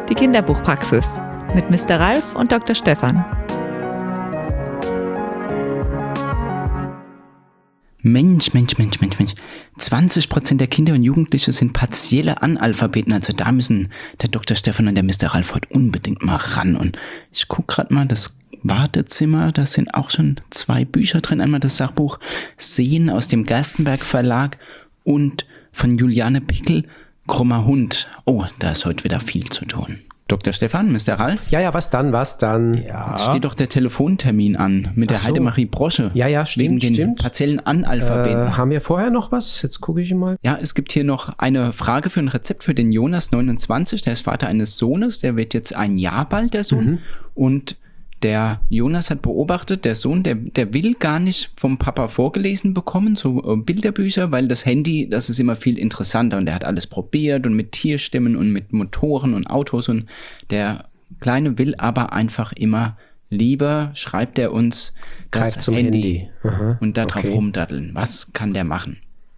Die Kinderbuchpraxis mit Mr. Ralf und Dr. Stefan. Mensch. 20% der Kinder und Jugendliche sind partielle Analphabeten. Also da müssen der Dr. Stefan und der Mr. Ralf heute unbedingt mal ran. Und ich gucke gerade mal das Wartezimmer, da sind auch schon 2 Bücher drin. Einmal das Sachbuch Sehen aus dem Gerstenberg Verlag und von Juliane Pickel, Krummer Hund. Oh, da ist heute wieder viel zu tun. Dr. Stefan, Mr. Ralf? Ja, was dann? Ja. Jetzt steht doch der Telefontermin an mit der Heidemarie Brosche. Ja, stimmt. Wegen den partiellen Analphabeten. Haben wir vorher noch was? Jetzt gucke ich mal. Ja, es gibt hier noch eine Frage für ein Rezept für den Jonas, 29. Der ist Vater eines Sohnes, der wird jetzt 1 Jahr bald, der Sohn. Und der Jonas hat beobachtet, der Sohn, der will gar nicht vom Papa vorgelesen bekommen, so Bilderbücher, weil das Handy, das ist immer viel interessanter und der hat alles probiert und mit Tierstimmen und mit Motoren und Autos und der Kleine will aber einfach immer lieber, schreibt er uns, das Greift zum Handy. Aha, und da drauf rumdatteln. Was kann der machen?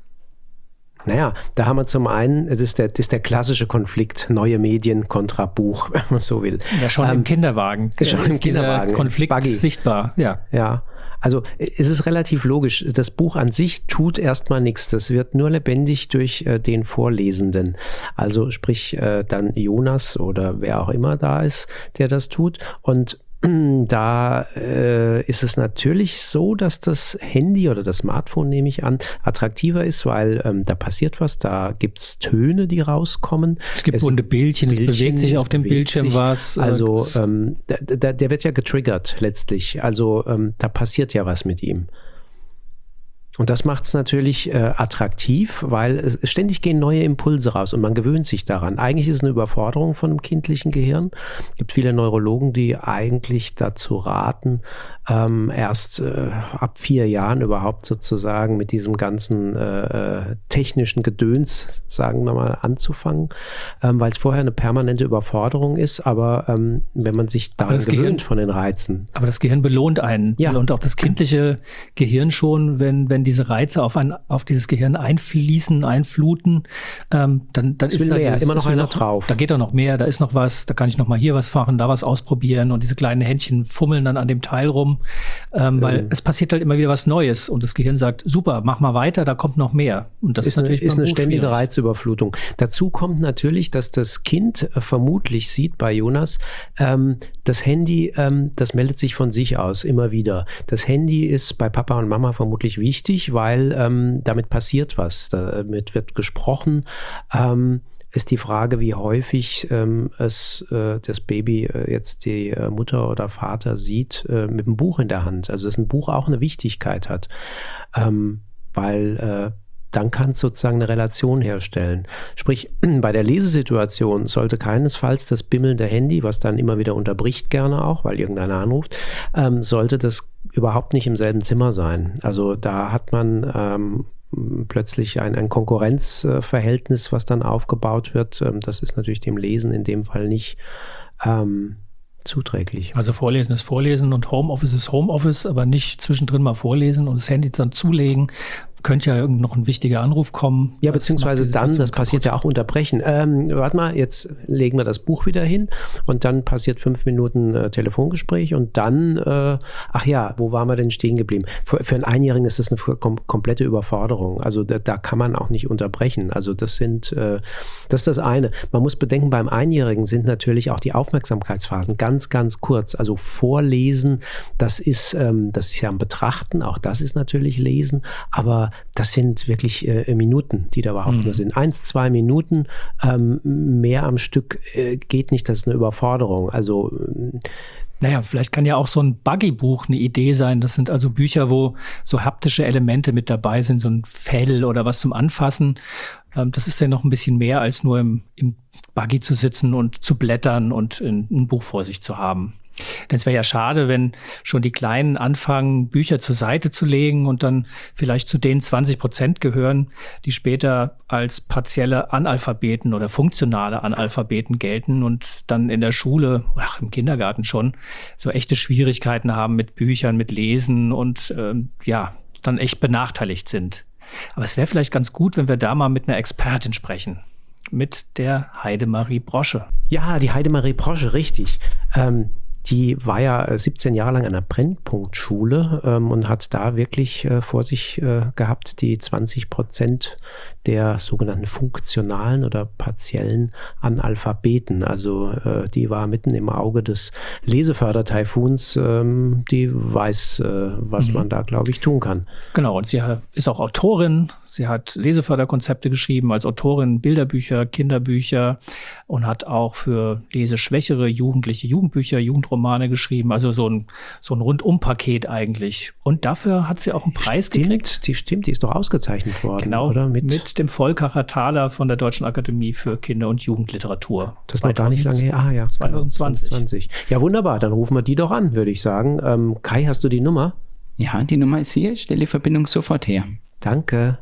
Naja, da haben wir zum einen, das ist der klassische Konflikt, neue Medien kontra Buch, wenn man so will. Ja, schon im Kinderwagen. Schon im Kinderwagen. Dieser Konflikt Buggy. Sichtbar, ja. Ja, also es ist relativ logisch. Das Buch an sich tut erstmal nichts. Das wird nur lebendig durch den Vorlesenden. Also sprich dann Jonas oder wer auch immer da ist, der das tut. Und da ist es natürlich so, dass das Handy oder das Smartphone, nehme ich an, attraktiver ist, weil da passiert was, da gibt es Töne, die rauskommen. Es gibt bunte Bildchen, es bewegt sich auf dem Bildschirm was. Also der wird ja getriggert letztlich, also da passiert ja was mit ihm. Und das macht es natürlich attraktiv, weil ständig gehen neue Impulse raus und man gewöhnt sich daran. Eigentlich ist es eine Überforderung von einem kindlichen Gehirn. Es gibt viele Neurologen, die eigentlich dazu raten, erst ab 4 Jahren überhaupt sozusagen mit diesem ganzen technischen Gedöns, sagen wir mal, anzufangen, weil es vorher eine permanente Überforderung ist. Aber wenn man sich daran gewöhnt von den Reizen. Aber das Gehirn belohnt einen. Ja. Und auch das kindliche Gehirn schon, wenn diese Reize auf dieses Gehirn einfluten, dann ist da immer noch einer drauf. Da geht doch noch mehr, da ist noch was, da kann ich noch mal hier was machen, da was ausprobieren und diese kleinen Händchen fummeln dann an dem Teil rum, weil es passiert halt immer wieder was Neues und das Gehirn sagt, super, mach mal weiter, da kommt noch mehr. Und das ist natürlich eine ständige Reizüberflutung. Dazu kommt natürlich, dass das Kind vermutlich sieht bei Jonas, das Handy, das meldet sich von sich aus immer wieder. Das Handy ist bei Papa und Mama vermutlich wichtig, weil damit passiert was, damit wird gesprochen. Ist die Frage, wie häufig das Baby jetzt die Mutter oder Vater sieht mit einem Buch in der Hand. Also dass ein Buch auch eine Wichtigkeit hat, weil dann kann es sozusagen eine Relation herstellen. Sprich, bei der Lesesituation sollte keinesfalls das bimmelnde Handy, was dann immer wieder unterbricht gerne auch, weil irgendeiner anruft, sollte das überhaupt nicht im selben Zimmer sein. Also da hat man plötzlich ein Konkurrenzverhältnis, was dann aufgebaut wird. Das ist natürlich dem Lesen in dem Fall nicht zuträglich. Also Vorlesen ist Vorlesen und Homeoffice ist Homeoffice, aber nicht zwischendrin mal vorlesen und das Handy dann zulegen. Könnte ja irgend noch ein wichtiger Anruf kommen. Ja, beziehungsweise dann, das passiert ja auch unterbrechen. Warte mal, jetzt legen wir das Buch wieder hin und dann passiert 5 Minuten Telefongespräch und dann, wo waren wir denn stehen geblieben? Für einen Einjährigen ist das eine komplette Überforderung. Also da kann man auch nicht unterbrechen. Also das ist das eine. Man muss bedenken, beim Einjährigen sind natürlich auch die Aufmerksamkeitsphasen ganz, ganz kurz. Also Vorlesen, das ist ja ein Betrachten, auch das ist natürlich Lesen, aber das sind wirklich Minuten, die da überhaupt nur sind. 1-2 Minuten, mehr am Stück geht nicht, das ist eine Überforderung. Also naja, vielleicht kann ja auch so ein Buggy-Buch eine Idee sein. Das sind also Bücher, wo so haptische Elemente mit dabei sind, so ein Fell oder was zum Anfassen. Das ist ja noch ein bisschen mehr als nur im Buggy zu sitzen und zu blättern und ein Buch vor sich zu haben. Denn es wäre ja schade, wenn schon die Kleinen anfangen, Bücher zur Seite zu legen und dann vielleicht zu den 20% gehören, die später als partielle Analphabeten oder funktionale Analphabeten gelten und dann in der Schule, im Kindergarten schon, so echte Schwierigkeiten haben mit Büchern, mit Lesen und dann echt benachteiligt sind. Aber es wäre vielleicht ganz gut, wenn wir da mal mit einer Expertin sprechen. mit der Heidemarie Brosche. Ja, die Heidemarie Brosche, richtig. Die war ja 17 Jahre lang an einer Brennpunktschule und hat da wirklich vor sich gehabt, die 20% der sogenannten funktionalen oder partiellen Analphabeten. Also die war mitten im Auge des Lesefördertaifuns. Die weiß, was man da, glaube ich, tun kann. Genau, und sie ist auch Autorin. Sie hat Leseförderkonzepte geschrieben als Autorin, Bilderbücher, Kinderbücher und hat auch für leseschwächere Jugendliche Jugendbücher, Jugendromane geschrieben. Also so ein Rundumpaket eigentlich. Und dafür hat sie auch einen Preis gekriegt. Die ist doch ausgezeichnet worden, genau, oder? Mit dem Volkacher Taler von der Deutschen Akademie für Kinder- und Jugendliteratur. Das war gar nicht lange her. Ja, 2020. Ja, wunderbar. Dann rufen wir die doch an, würde ich sagen. Kai, hast du die Nummer? Ja, die Nummer ist hier. Ich stelle die Verbindung sofort her. Danke.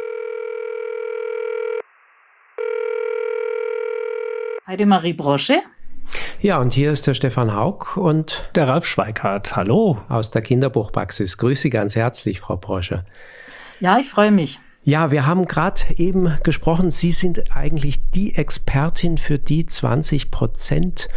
Heidemarie Brosche. Ja, und hier ist der Stefan Haug und der Ralf Schweikart. Hallo. Aus der Kinderbuchpraxis. Grüße Sie ganz herzlich, Frau Brosche. Ja, ich freue mich. Ja, wir haben gerade eben gesprochen, Sie sind eigentlich die Expertin für die 20%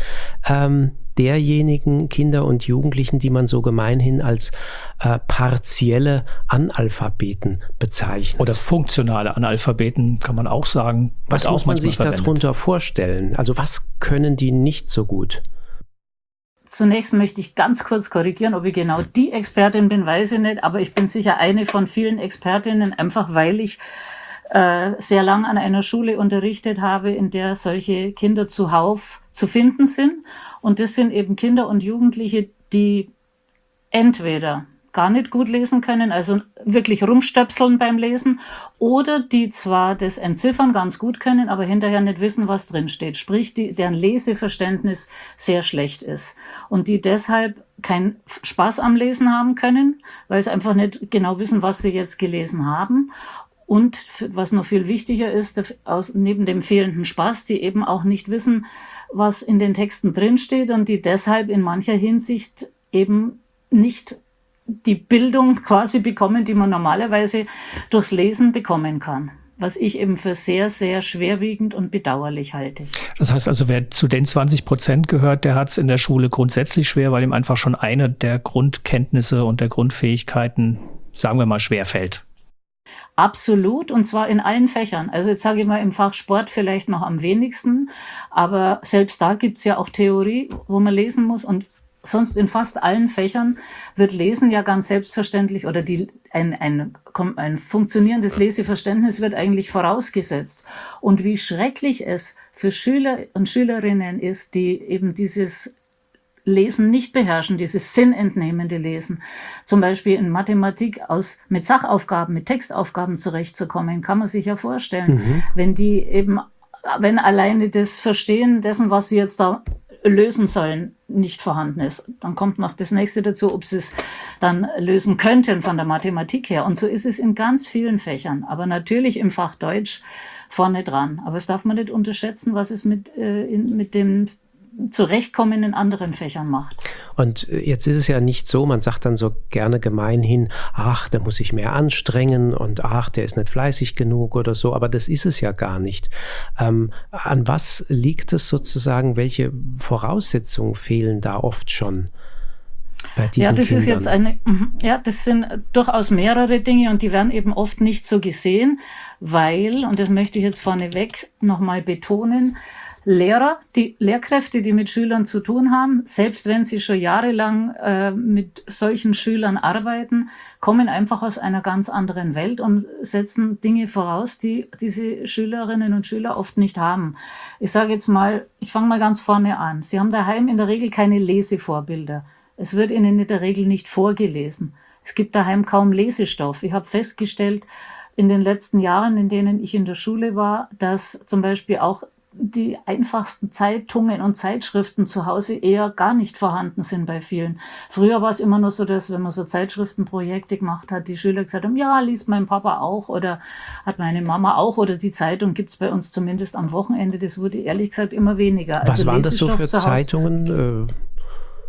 derjenigen Kinder und Jugendlichen, die man so gemeinhin als partielle Analphabeten bezeichnet. Oder funktionale Analphabeten kann man auch sagen. Was muss man sich darunter vorstellen? Also was können die nicht so gut? Zunächst möchte ich ganz kurz korrigieren, ob ich genau die Expertin bin, weiß ich nicht, aber ich bin sicher eine von vielen Expertinnen, einfach weil ich sehr lang an einer Schule unterrichtet habe, in der solche Kinder zuhauf zu finden sind. Und das sind eben Kinder und Jugendliche, die entweder gar nicht gut lesen können, also wirklich rumstöpseln beim Lesen, oder die zwar das Entziffern ganz gut können, aber hinterher nicht wissen, was drin steht. Sprich, deren Leseverständnis sehr schlecht ist und die deshalb keinen Spaß am Lesen haben können, weil sie einfach nicht genau wissen, was sie jetzt gelesen haben. Und was noch viel wichtiger ist, neben dem fehlenden Spaß, die eben auch nicht wissen, was in den Texten drinsteht und die deshalb in mancher Hinsicht eben nicht die Bildung quasi bekommen, die man normalerweise durchs Lesen bekommen kann. Was ich eben für sehr, sehr schwerwiegend und bedauerlich halte. Das heißt also, wer zu den 20% gehört, der hat es in der Schule grundsätzlich schwer, weil ihm einfach schon eine der Grundkenntnisse und der Grundfähigkeiten, sagen wir mal, schwerfällt. Absolut, und zwar in allen Fächern. Also jetzt sage ich mal im Fach Sport vielleicht noch am wenigsten, aber selbst da gibt's ja auch Theorie, wo man lesen muss, und sonst in fast allen Fächern wird Lesen ja ganz selbstverständlich oder ein funktionierendes Leseverständnis wird eigentlich vorausgesetzt. Und wie schrecklich es für Schüler und Schülerinnen ist, die eben dieses Lesen nicht beherrschen, dieses sinnentnehmende Lesen. Zum Beispiel in Mathematik mit Sachaufgaben, mit Textaufgaben zurechtzukommen, kann man sich ja vorstellen. Wenn alleine das Verstehen dessen, was sie jetzt da lösen sollen, nicht vorhanden ist. Dann kommt noch das nächste dazu, ob sie es dann lösen könnten von der Mathematik her. Und so ist es in ganz vielen Fächern. Aber natürlich im Fach Deutsch vorne dran. Aber das darf man nicht unterschätzen, was es mit dem Zurechtkommen in anderen Fächern macht. Und jetzt ist es ja nicht so, man sagt dann so gerne gemeinhin, ach, der muss sich mehr anstrengen und ach, der ist nicht fleißig genug oder so, aber das ist es ja gar nicht. An was liegt es sozusagen, welche Voraussetzungen fehlen da oft schon bei diesen Kindern? Das sind durchaus mehrere Dinge und die werden eben oft nicht so gesehen, weil, und das möchte ich jetzt vorneweg nochmal betonen, die Lehrkräfte, die mit Schülern zu tun haben, selbst wenn sie schon jahrelang mit solchen Schülern arbeiten, kommen einfach aus einer ganz anderen Welt und setzen Dinge voraus, die diese Schülerinnen und Schüler oft nicht haben. Ich sage jetzt mal, ich fange mal ganz vorne an. Sie haben daheim in der Regel keine Lesevorbilder. Es wird ihnen in der Regel nicht vorgelesen. Es gibt daheim kaum Lesestoff. Ich habe festgestellt, in den letzten Jahren, in denen ich in der Schule war, dass zum Beispiel auch die einfachsten Zeitungen und Zeitschriften zu Hause eher gar nicht vorhanden sind bei vielen. Früher war es immer nur so, dass wenn man so Zeitschriftenprojekte gemacht hat, die Schüler gesagt haben, ja, liest mein Papa auch oder hat meine Mama auch oder die Zeitung gibt's bei uns zumindest am Wochenende. Das wurde ehrlich gesagt immer weniger. Was waren das so für Zeitungen?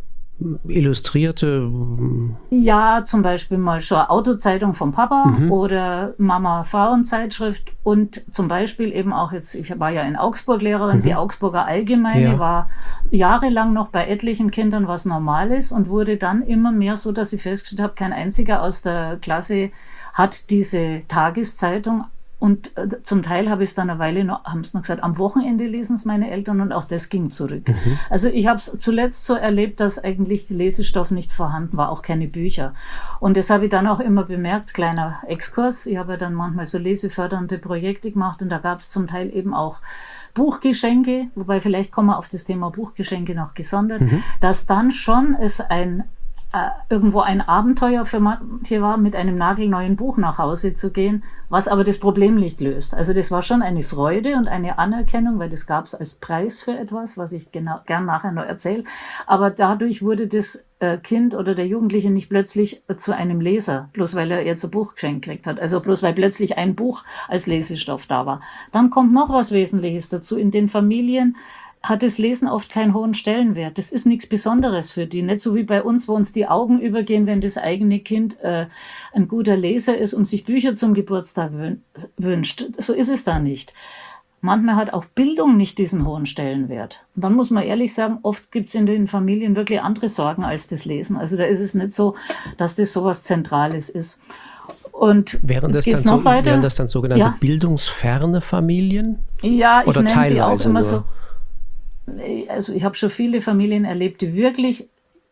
illustrierte? Ja, zum Beispiel mal schon eine Autozeitung vom Papa oder Mama Frauenzeitschrift und zum Beispiel eben auch jetzt, ich war ja in Augsburg Lehrerin, die Augsburger Allgemeine war jahrelang noch bei etlichen Kindern was Normales und wurde dann immer mehr so, dass ich festgestellt habe, kein einziger aus der Klasse hat diese Tageszeitung. Und zum Teil habe ich es dann eine Weile noch, haben es noch gesagt, am Wochenende lesen es meine Eltern und auch das ging zurück. Also ich habe es zuletzt so erlebt, dass eigentlich Lesestoff nicht vorhanden war, auch keine Bücher. Und das habe ich dann auch immer bemerkt, kleiner Exkurs. Ich habe ja dann manchmal so lesefördernde Projekte gemacht und da gab es zum Teil eben auch Buchgeschenke, wobei vielleicht kommen wir auf das Thema Buchgeschenke noch gesondert, dass dann schon es irgendwo ein Abenteuer für manche war, mit einem nagelneuen Buch nach Hause zu gehen, was aber das Problem nicht löst. Also das war schon eine Freude und eine Anerkennung, weil das gab es als Preis für etwas, was ich gern nachher noch erzähle. Aber dadurch wurde das Kind oder der Jugendliche nicht plötzlich zu einem Leser, bloß weil er jetzt ein Buch geschenkt gekriegt hat. Also bloß weil plötzlich ein Buch als Lesestoff da war. Dann kommt noch was Wesentliches dazu. In den Familien hat das Lesen oft keinen hohen Stellenwert. Das ist nichts Besonderes für die. Nicht so wie bei uns, wo uns die Augen übergehen, wenn das eigene Kind ein guter Leser ist und sich Bücher zum Geburtstag wünscht. So ist es da nicht. Manchmal hat auch Bildung nicht diesen hohen Stellenwert. Und dann muss man ehrlich sagen, oft gibt es in den Familien wirklich andere Sorgen als das Lesen. Also da ist es nicht so, dass das sowas Zentrales ist. Und wären das dann sogenannte bildungsferne Familien? Ja, ich nenne sie auch immer nur so. Also ich habe schon viele Familien erlebt, die wirklich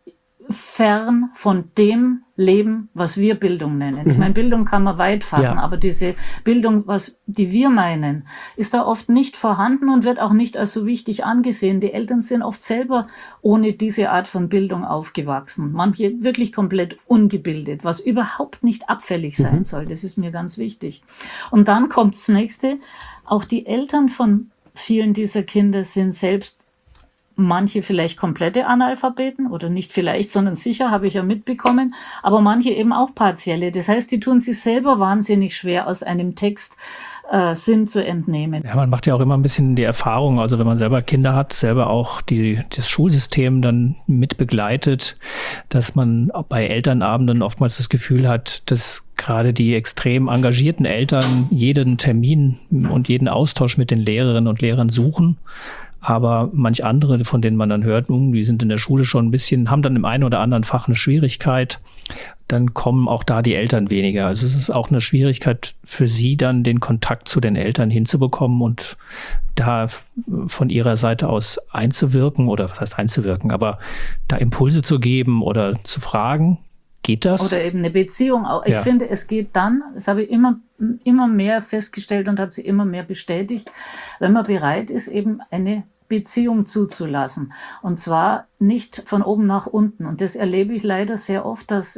fern von dem leben, was wir Bildung nennen. Ich meine, Bildung kann man weit fassen, aber diese Bildung, die wir meinen, ist da oft nicht vorhanden und wird auch nicht als so wichtig angesehen. Die Eltern sind oft selber ohne diese Art von Bildung aufgewachsen. Manche wirklich komplett ungebildet, was überhaupt nicht abfällig sein soll. Das ist mir ganz wichtig. Und dann kommt das Nächste. Auch die Eltern von vielen dieser Kinder sind selbst manche vielleicht komplette Analphabeten oder nicht vielleicht, sondern sicher, habe ich ja mitbekommen, aber manche eben auch partielle. Das heißt, die tun sich selber wahnsinnig schwer, aus einem Text Sinn zu entnehmen. Ja, man macht ja auch immer ein bisschen die Erfahrung, also wenn man selber Kinder hat, selber auch das Schulsystem dann mit begleitet, dass man bei Elternabenden oftmals das Gefühl hat, dass gerade die extrem engagierten Eltern jeden Termin und jeden Austausch mit den Lehrerinnen und Lehrern suchen. Aber manch andere, von denen man dann hört, die sind in der Schule schon ein bisschen, haben dann im einen oder anderen Fach eine Schwierigkeit, dann kommen auch da die Eltern weniger. Also es ist auch eine Schwierigkeit für sie, dann den Kontakt zu den Eltern hinzubekommen und da von ihrer Seite aus einzuwirken, oder was heißt einzuwirken, aber da Impulse zu geben oder zu fragen. Geht das? Oder eben eine Beziehung. Ich finde, es geht dann, das habe ich immer mehr festgestellt und hat sich immer mehr bestätigt, wenn man bereit ist, eben eine Beziehung zuzulassen. Und zwar nicht von oben nach unten. Und das erlebe ich leider sehr oft, dass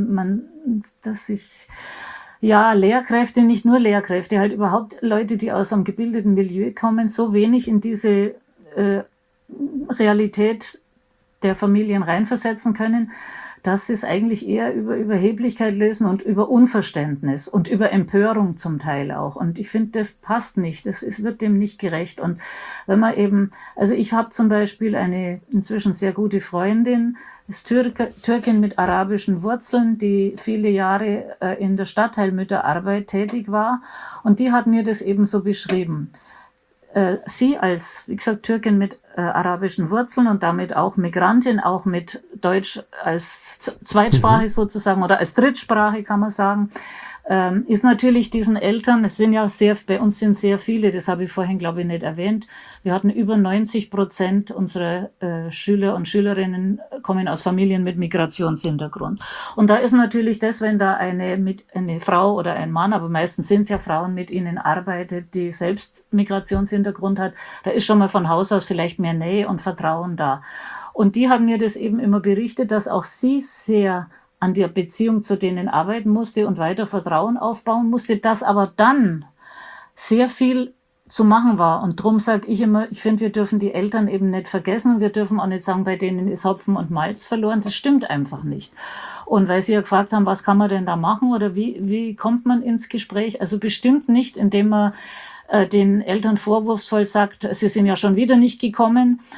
Lehrkräfte, nicht nur Lehrkräfte, halt überhaupt Leute, die aus einem gebildeten Milieu kommen, so wenig in diese Realität der Familien reinversetzen können, dass sie es eigentlich eher über Überheblichkeit lösen und über Unverständnis und über Empörung zum Teil auch. Und ich finde, das passt nicht. Wird dem nicht gerecht. Und wenn man eben, also ich habe zum Beispiel eine inzwischen sehr gute Freundin, ist Türkin mit arabischen Wurzeln, die viele Jahre in der Stadtteilmütterarbeit tätig war. Und die hat mir das eben so beschrieben. Sie als, wie gesagt, Türkin mit arabischen Wurzeln und damit auch Migrantin, auch mit Deutsch als Zweitsprache sozusagen oder als Drittsprache kann man sagen, ist natürlich diesen Eltern, bei uns sind sehr viele, das habe ich vorhin glaube ich nicht erwähnt, wir hatten über 90% unserer Schüler und Schülerinnen kommen aus Familien mit Migrationshintergrund. Und da ist natürlich das, wenn da eine Frau oder ein Mann, aber meistens sind es ja Frauen, mit ihnen arbeitet, die selbst Migrationshintergrund hat, da ist schon mal von Haus aus vielleicht mehr Nähe und Vertrauen da. Und die haben mir das eben immer berichtet, dass auch sie sehr an der Beziehung zu denen arbeiten musste und weiter Vertrauen aufbauen musste, dass aber dann sehr viel zu machen war. Und darum sage ich immer, ich finde, wir dürfen die Eltern eben nicht vergessen. Wir dürfen auch nicht sagen, bei denen ist Hopfen und Malz verloren. Das stimmt einfach nicht. Und weil Sie ja gefragt haben, was kann man denn da machen oder wie kommt man ins Gespräch? Also bestimmt nicht, indem man den Eltern vorwurfsvoll sagt, sie sind ja schon wieder nicht gekommen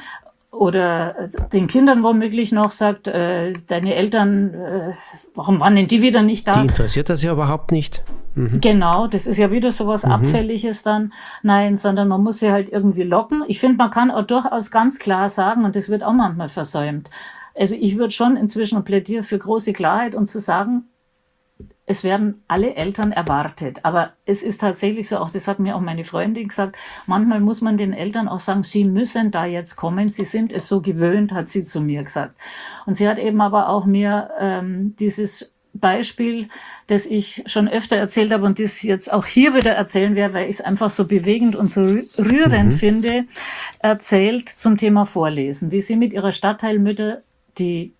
oder den Kindern womöglich noch sagt, deine Eltern, warum waren denn die wieder nicht da? Die interessiert das ja überhaupt nicht. Genau, das ist ja wieder sowas Abfälliges dann. Nein, sondern man muss sie halt irgendwie locken. Ich finde, man kann auch durchaus ganz klar sagen, und das wird auch manchmal versäumt. Also ich würde schon inzwischen plädieren für große Klarheit und zu sagen, es werden alle Eltern erwartet. Aber es ist tatsächlich so, auch das hat mir auch meine Freundin gesagt, manchmal muss man den Eltern auch sagen, sie müssen da jetzt kommen, sie sind es so gewöhnt, hat sie zu mir gesagt. Und sie hat eben aber auch mir dieses Beispiel, das ich schon öfter erzählt habe und das jetzt auch hier wieder erzählen werde, weil ich es einfach so bewegend und so rührend finde, erzählt zum Thema Vorlesen, wie sie mit ihrer Stadtteilmütter die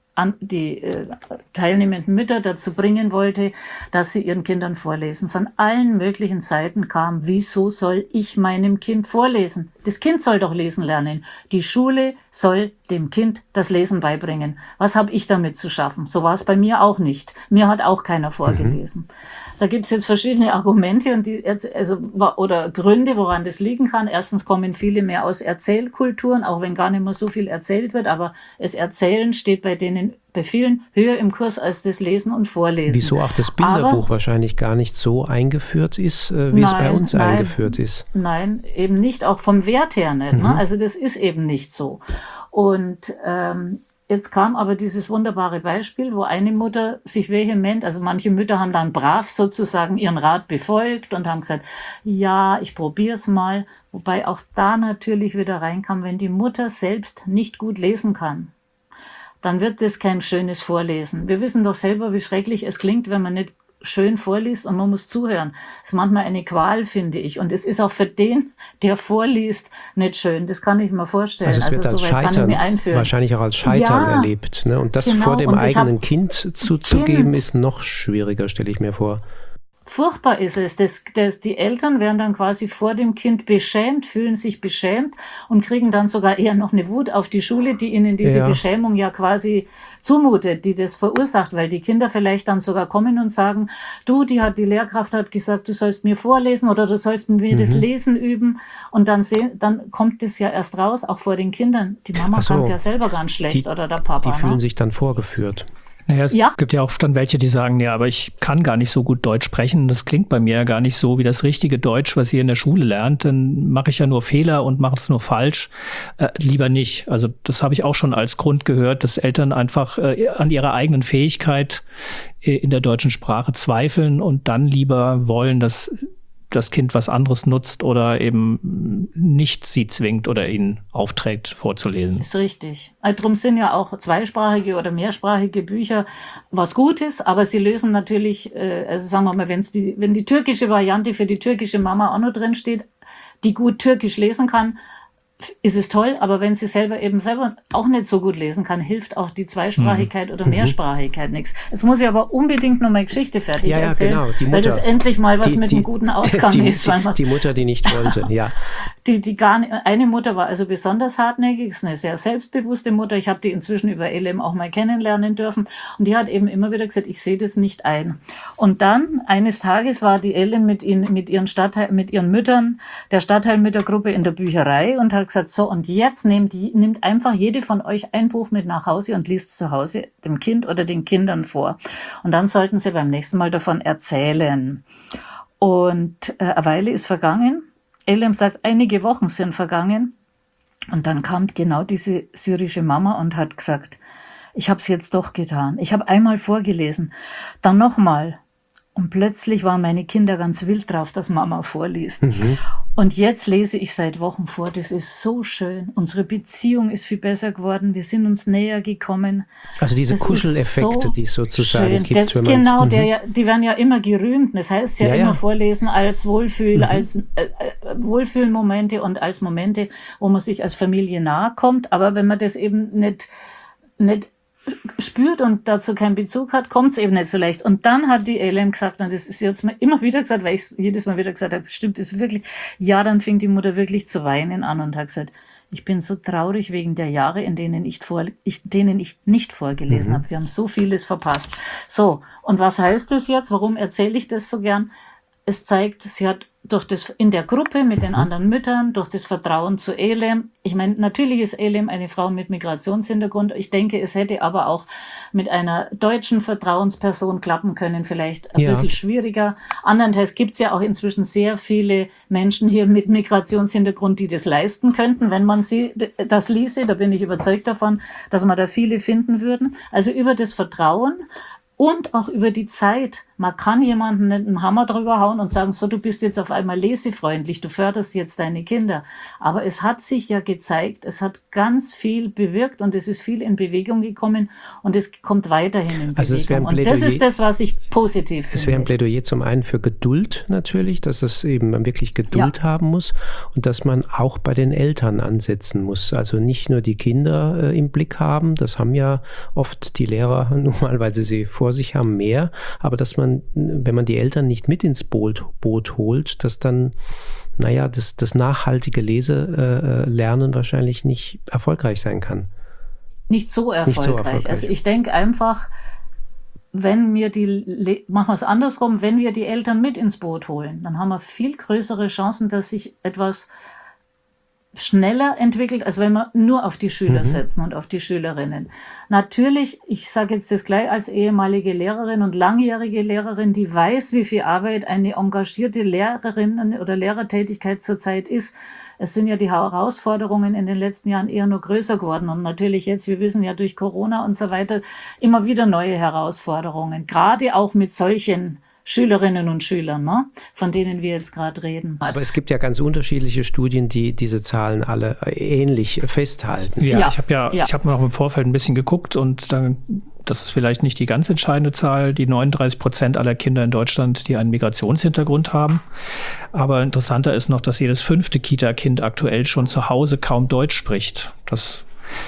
teilnehmenden Mütter dazu bringen wollte, dass sie ihren Kindern vorlesen. Von allen möglichen Seiten kam, wieso soll ich meinem Kind vorlesen? Das Kind soll doch lesen lernen. Die Schule soll dem Kind das Lesen beibringen. Was habe ich damit zu schaffen? So war es bei mir auch nicht. Mir hat auch keiner vorgelesen. Da gibt es jetzt verschiedene Argumente und oder Gründe, woran das liegen kann. Erstens kommen viele mehr aus Erzählkulturen, auch wenn gar nicht mehr so viel erzählt wird, aber das Erzählen steht bei vielen höher im Kurs als das Lesen und Vorlesen. Wieso auch das Bilderbuch wahrscheinlich gar nicht so eingeführt ist, wie es bei uns eingeführt ist. Nein, eben nicht, auch vom Wert her nicht. Ne? Also das ist eben nicht so. Und jetzt kam aber dieses wunderbare Beispiel, wo eine Mutter sich vehement, also manche Mütter haben dann brav sozusagen ihren Rat befolgt und haben gesagt, ja, ich probier's mal. Wobei auch da natürlich wieder reinkam, wenn die Mutter selbst nicht gut lesen kann, dann wird das kein schönes Vorlesen. Wir wissen doch selber, wie schrecklich es klingt, wenn man nicht schön vorliest und man muss zuhören. Das ist manchmal eine Qual, finde ich. Und es ist auch für den, der vorliest, nicht schön. Das kann ich mir vorstellen. Also es wird als Scheitern, wahrscheinlich auch als Scheitern erlebt. Ne? Und das vor dem eigenen Kind zuzugeben, ist noch schwieriger, stelle ich mir vor. Furchtbar ist es, dass die Eltern werden dann quasi vor dem Kind beschämt, fühlen sich beschämt und kriegen dann sogar eher noch eine Wut auf die Schule, die ihnen diese Beschämung ja quasi zumutet, die das verursacht, weil die Kinder vielleicht dann sogar kommen und sagen, die Lehrkraft hat gesagt, du sollst mir vorlesen oder du sollst mit mir das Lesen üben und dann kommt das ja erst raus, auch vor den Kindern. Die Mama kann es ja selber ganz schlecht oder der Papa. Die fühlen sich dann vorgeführt. Naja, es gibt ja auch dann welche, die sagen, ja, aber ich kann gar nicht so gut Deutsch sprechen. Das klingt bei mir ja gar nicht so wie das richtige Deutsch, was ihr in der Schule lernt. Dann mache ich ja nur Fehler und mache es nur falsch. Lieber nicht. Also das habe ich auch schon als Grund gehört, dass Eltern einfach an ihrer eigenen Fähigkeit in der deutschen Sprache zweifeln und dann lieber wollen, dass das Kind was anderes nutzt oder eben nicht sie zwingt oder ihnen aufträgt, vorzulesen. Ist richtig. Darum sind ja auch zweisprachige oder mehrsprachige Bücher was Gutes, aber sie lösen natürlich, also sagen wir mal, wenn die türkische Variante für die türkische Mama auch noch drin steht, die gut Türkisch lesen kann, ist es toll, aber wenn sie selber auch nicht so gut lesen kann, hilft auch die Zweisprachigkeit oder Mehrsprachigkeit nichts. Jetzt muss ich aber unbedingt noch mal Geschichte fertig erzählen, genau. Die Mutter, weil das endlich mal was mit einem guten Ausgang ist. Die Mutter, die nicht wollte, ja. Eine Mutter war also besonders hartnäckig, ist eine sehr selbstbewusste Mutter. Ich habe die inzwischen über LM auch mal kennenlernen dürfen und die hat eben immer wieder gesagt, ich sehe das nicht ein. Und dann eines Tages war die LM mit ihren Müttern der Stadtteilmüttergruppe in der Bücherei und hat gesagt, so und jetzt nimmt einfach jede von euch ein Buch mit nach Hause und liest zu Hause dem Kind oder den Kindern vor. Und dann sollten sie beim nächsten Mal davon erzählen. Und eine Weile ist vergangen. Elem sagt, einige Wochen sind vergangen. Und dann kam genau diese syrische Mama und hat gesagt, ich habe es jetzt doch getan. Ich habe einmal vorgelesen, dann nochmal. Und plötzlich waren meine Kinder ganz wild drauf, dass Mama vorliest. Und jetzt lese ich seit Wochen vor. Das ist so schön. Unsere Beziehung ist viel besser geworden. Wir sind uns näher gekommen. Also diese Kuscheleffekte, die es sozusagen gibt. Die werden ja immer gerühmt. Das heißt ja immer vorlesen als als Wohlfühlmomente und als Momente, wo man sich als Familie nahe kommt. Aber wenn man das eben nicht spürt und dazu keinen Bezug hat, kommt es eben nicht so leicht. Und dann hat die LM gesagt, und das ist jetzt mal immer wieder gesagt, weil ich es jedes Mal wieder gesagt habe, stimmt es wirklich? Ja, dann fing die Mutter wirklich zu weinen an und hat gesagt, ich bin so traurig wegen der Jahre, in denen ich nicht vorgelesen habe. Wir haben so vieles verpasst. So, und was heißt das jetzt? Warum erzähle ich das so gern? Es zeigt, sie hat in der Gruppe mit den anderen Müttern, durch das Vertrauen zu Elem. Ich meine, natürlich ist Elem eine Frau mit Migrationshintergrund. Ich denke, es hätte aber auch mit einer deutschen Vertrauensperson klappen können, vielleicht ein bisschen schwieriger. Andernteils gibt es ja auch inzwischen sehr viele Menschen hier mit Migrationshintergrund, die das leisten könnten, wenn man das ließe. Da bin ich überzeugt davon, dass man da viele finden würden. Also über das Vertrauen und auch über die Zeit. Man kann jemanden nicht einen Hammer drüber hauen und sagen, so, du bist jetzt auf einmal lesefreundlich, du förderst jetzt deine Kinder. Aber es hat sich ja gezeigt, es hat ganz viel bewirkt und es ist viel in Bewegung gekommen und es kommt weiterhin in Bewegung. Und das ist das, was ich positiv finde. Es wäre ein Plädoyer zum einen für Geduld natürlich, dass es eben man wirklich Geduld haben muss und dass man auch bei den Eltern ansetzen muss. Also nicht nur die Kinder im Blick haben, das haben ja oft die Lehrer nun mal, weil sie vor sich haben, mehr, aber dass man, wenn man die Eltern nicht mit ins Boot holt, dass dann, das nachhaltige Leselernen wahrscheinlich nicht erfolgreich sein kann. Nicht so erfolgreich. Also ich denke einfach, machen wir es andersrum, wenn wir die Eltern mit ins Boot holen, dann haben wir viel größere Chancen, dass sich etwas schneller entwickelt, als wenn wir nur auf die Schüler setzen und auf die Schülerinnen. Natürlich, ich sage jetzt das gleich als ehemalige Lehrerin und langjährige Lehrerin, die weiß, wie viel Arbeit eine engagierte Lehrerin oder Lehrertätigkeit zurzeit ist. Es sind ja die Herausforderungen in den letzten Jahren eher nur größer geworden und natürlich jetzt, wir wissen ja durch Corona und so weiter, immer wieder neue Herausforderungen, gerade auch mit solchen Schülerinnen und Schülern, ne? Von denen wir jetzt gerade reden. Aber es gibt ja ganz unterschiedliche Studien, die diese Zahlen alle ähnlich festhalten. Ja. Ich habe noch im Vorfeld ein bisschen geguckt und dann, das ist vielleicht nicht die ganz entscheidende Zahl, die 39% aller Kinder in Deutschland, die einen Migrationshintergrund haben. Aber interessanter ist noch, dass jedes 5. Kita-Kind aktuell schon zu Hause kaum Deutsch spricht. Das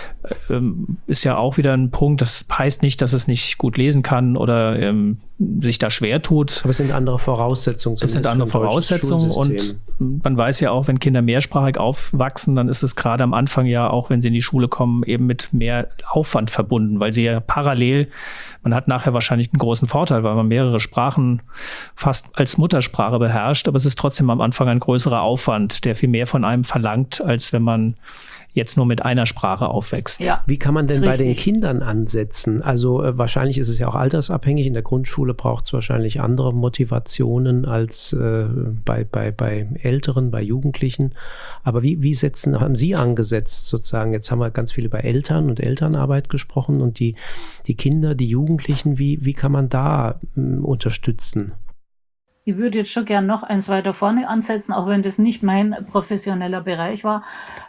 ist ja auch wieder ein Punkt, das heißt nicht, dass es nicht gut lesen kann oder sich da schwer tut. Aber es sind andere Voraussetzungen. Es sind andere Voraussetzungen und man weiß ja auch, wenn Kinder mehrsprachig aufwachsen, dann ist es gerade am Anfang ja auch, wenn sie in die Schule kommen, eben mit mehr Aufwand verbunden, weil sie ja parallel, man hat nachher wahrscheinlich einen großen Vorteil, weil man mehrere Sprachen fast als Muttersprache beherrscht, aber es ist trotzdem am Anfang ein größerer Aufwand, der viel mehr von einem verlangt, als wenn man jetzt nur mit einer Sprache aufwächst. Ja, wie kann man denn bei den Kindern ansetzen? Also wahrscheinlich ist es ja auch altersabhängig. In der Grundschule braucht es wahrscheinlich andere Motivationen als bei Älteren, bei Jugendlichen. Aber wie haben Sie angesetzt sozusagen? Jetzt haben wir ganz viel über Eltern und Elternarbeit gesprochen und die Kinder, die Jugendlichen, wie kann man da unterstützen? Ich würde jetzt schon gern noch eins weiter vorne ansetzen, auch wenn das nicht mein professioneller Bereich war.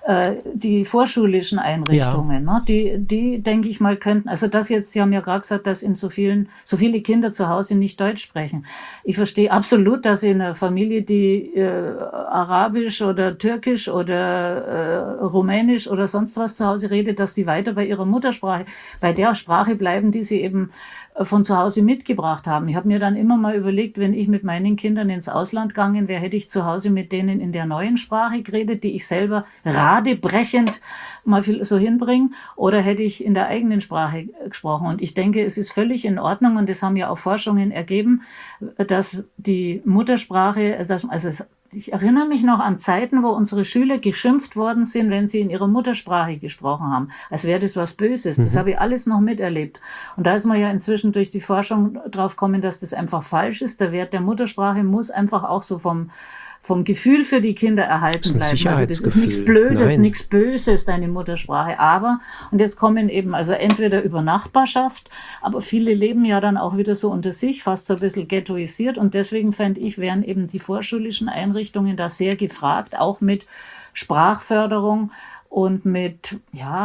Die vorschulischen Einrichtungen, ne? Die denke ich mal könnten, also das jetzt, Sie haben ja gerade gesagt, dass in so viele Kinder zu Hause nicht Deutsch sprechen. Ich verstehe absolut, dass in einer Familie, die Arabisch oder Türkisch oder Rumänisch oder sonst was zu Hause redet, dass die weiter bei ihrer Muttersprache, bei der Sprache bleiben, die sie eben von zu Hause mitgebracht haben. Ich habe mir dann immer mal überlegt, wenn ich mit meinen Kindern ins Ausland gegangen wäre, hätte ich zu Hause mit denen in der neuen Sprache geredet, die ich selber radebrechend mal so hinbringe, oder hätte ich in der eigenen Sprache gesprochen. Und ich denke, es ist völlig in Ordnung und das haben ja auch Forschungen ergeben, dass die Muttersprache, also ich erinnere mich noch an Zeiten, wo unsere Schüler geschimpft worden sind, wenn sie in ihrer Muttersprache gesprochen haben, als wäre das was Böses. Das habe ich alles noch miterlebt. Und da ist man ja inzwischen durch die Forschung drauf gekommen, dass das einfach falsch ist. Der Wert der Muttersprache muss einfach auch so vom Gefühl für die Kinder erhalten bleiben. Also das ist nichts Blödes, nichts Böses, deine Muttersprache. Aber, und jetzt kommen eben, also entweder über Nachbarschaft, aber viele leben ja dann auch wieder so unter sich, fast so ein bisschen ghettoisiert. Und deswegen fände ich, wären eben die vorschulischen Einrichtungen da sehr gefragt, auch mit Sprachförderung und mit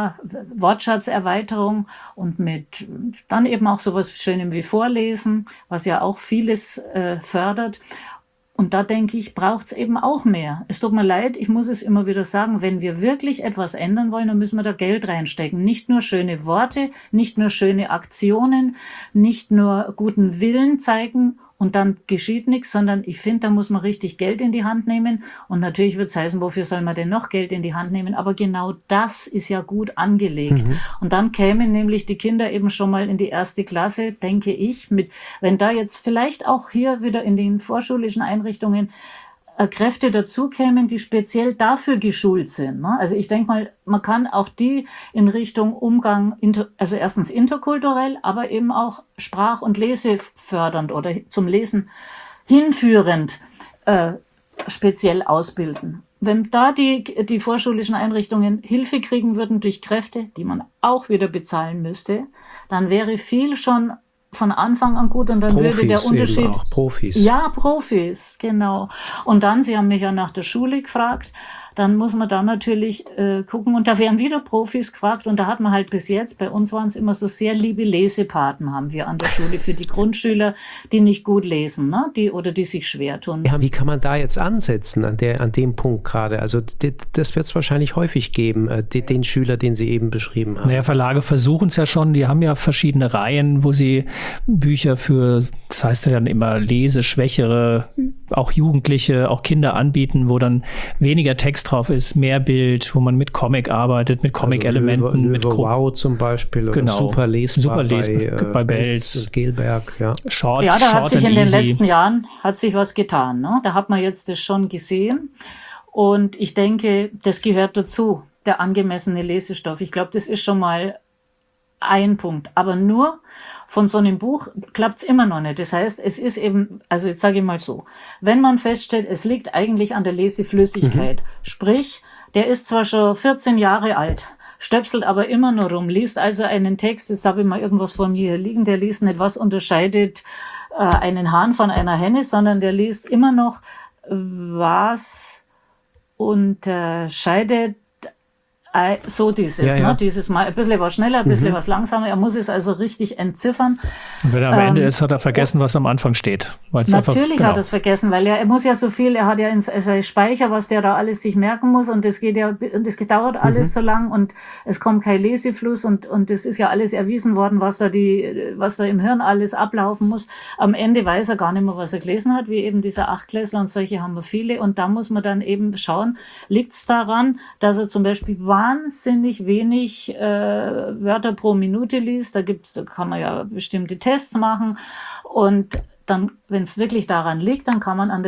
Wortschatzerweiterung und mit dann eben auch sowas Schönem wie Vorlesen, was ja auch vieles fördert. Und da denke ich, braucht es eben auch mehr. Es tut mir leid, ich muss es immer wieder sagen, wenn wir wirklich etwas ändern wollen, dann müssen wir da Geld reinstecken. Nicht nur schöne Worte, nicht nur schöne Aktionen, nicht nur guten Willen zeigen und dann geschieht nichts, sondern ich finde, da muss man richtig Geld in die Hand nehmen. Und natürlich wird es heißen, wofür soll man denn noch Geld in die Hand nehmen? Aber genau das ist ja gut angelegt. Und dann kämen nämlich die Kinder eben schon mal in die 1. Klasse, denke ich, wenn da jetzt vielleicht auch hier wieder in den vorschulischen Einrichtungen Kräfte dazukämen, die speziell dafür geschult sind. Ne? Also ich denke mal, man kann auch die in Richtung Umgang, also erstens interkulturell, aber eben auch sprach- und lesefördernd oder zum Lesen hinführend speziell ausbilden. Wenn da die vorschulischen Einrichtungen Hilfe kriegen würden durch Kräfte, die man auch wieder bezahlen müsste, dann wäre viel schon von Anfang an gut und dann Profis würde der Unterschied... eben auch, Profis. Ja, Profis, genau. Und dann, Sie haben mich ja nach der Schule gefragt, dann muss man da natürlich gucken und da werden wieder Profis gefragt und da hat man halt bis jetzt, bei uns waren es immer so sehr liebe Lesepaten haben wir an der Schule für die Grundschüler, die nicht gut lesen, ne? Die sich schwer tun. Ja, wie kann man da jetzt ansetzen an dem Punkt gerade? Also das wird es wahrscheinlich häufig geben, den Schüler, den Sie eben beschrieben haben. Naja, Verlage versuchen es ja schon, die haben ja verschiedene Reihen, wo sie Bücher für, das heißt ja dann immer Leseschwächere, auch Jugendliche, auch Kinder anbieten, wo dann weniger Text drauf ist, mehr Bild, wo man mit Comic arbeitet, mit Comic-Elementen. Also mit Wow zum Beispiel, oder genau. super lesbar bei Belz. Gelberg, ja. Short, ja, da short hat sich in den easy. letzten Jahren was getan. Ne? Da hat man jetzt das schon gesehen. Und ich denke, das gehört dazu, der angemessene Lesestoff. Ich glaube, das ist schon mal ein Punkt. Aber nur von so einem Buch klappt es immer noch nicht. Das heißt, es ist eben, also jetzt sage ich mal so, wenn man feststellt, es liegt eigentlich an der Leseflüssigkeit, sprich, der ist zwar schon 14 Jahre alt, stöpselt aber immer nur rum, liest also einen Text, jetzt habe ich mal irgendwas von mir hier liegen, der liest nicht, was unterscheidet einen Hahn von einer Henne, sondern der liest immer noch, was unterscheidet so dieses, ja. Ne? Dieses mal ein bisschen was schneller, ein bisschen was langsamer. Er muss es also richtig entziffern. Und wenn er am Ende ist, hat er vergessen, was am Anfang steht. Natürlich hat er es vergessen, weil er muss ja so viel, er hat ja in seinem Speicher, was der da alles sich merken muss und das dauert alles so lang und es kommt kein Lesefluss und das ist ja alles erwiesen worden, was da im Hirn alles ablaufen muss. Am Ende weiß er gar nicht mehr, was er gelesen hat, wie eben dieser Achtklässler und solche haben wir viele und da muss man dann eben schauen, liegt es daran, dass er zum Beispiel wahnsinnig wenig Wörter pro Minute liest. Da kann man ja bestimmte Tests machen. Und dann, wenn es wirklich daran liegt, dann kann man an der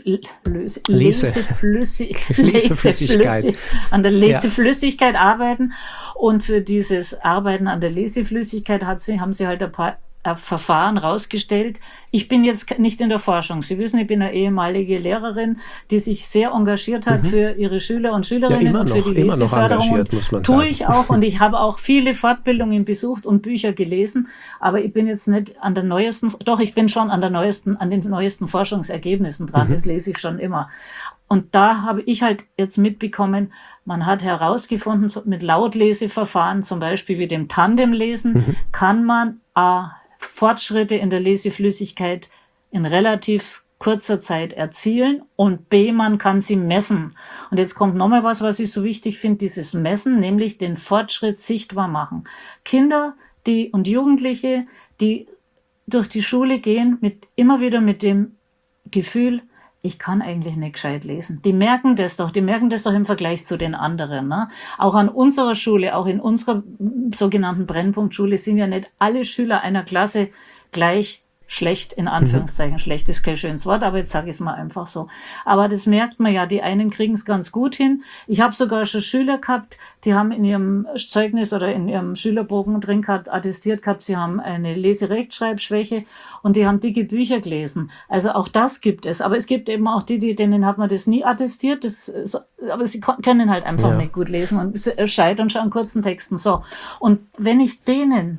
Leseflüssigkeit arbeiten. Und für dieses Arbeiten an der Leseflüssigkeit haben sie halt ein paar Verfahren rausgestellt. Ich bin jetzt nicht in der Forschung. Sie wissen, ich bin eine ehemalige Lehrerin, die sich sehr engagiert hat für ihre Schüler und Schülerinnen und für die Leseförderung. Tue ich auch und ich habe auch viele Fortbildungen besucht und Bücher gelesen, aber ich bin jetzt nicht an der neuesten, doch ich bin schon an den neuesten Forschungsergebnissen dran, das lese ich schon immer. Und da habe ich halt jetzt mitbekommen, man hat herausgefunden, mit Lautleseverfahren, zum Beispiel wie dem Tandemlesen, kann man Fortschritte in der Leseflüssigkeit in relativ kurzer Zeit erzielen und B, man kann sie messen. Und jetzt kommt nochmal was ich so wichtig finde, dieses Messen, nämlich den Fortschritt sichtbar machen. Kinder und Jugendliche, die durch die Schule gehen, immer wieder mit dem Gefühl, ich kann eigentlich nicht gescheit lesen. Die merken das doch im Vergleich zu den anderen. Ne? Auch an unserer Schule, auch in unserer sogenannten Brennpunktschule sind ja nicht alle Schüler einer Klasse gleich schlecht, in Anführungszeichen. Schlecht ist kein schönes Wort, aber jetzt sage ich es mal einfach so. Aber das merkt man ja, die einen kriegen es ganz gut hin. Ich habe sogar schon Schüler gehabt, die haben in ihrem Zeugnis oder in ihrem Schülerbogen drin gehabt, attestiert gehabt, sie haben eine Leserechtschreibschwäche und die haben dicke Bücher gelesen. Also auch das gibt es. Aber es gibt eben auch denen hat man das nie attestiert, aber sie können halt einfach nicht gut lesen und scheitern schon an kurzen Texten. So. Und wenn ich denen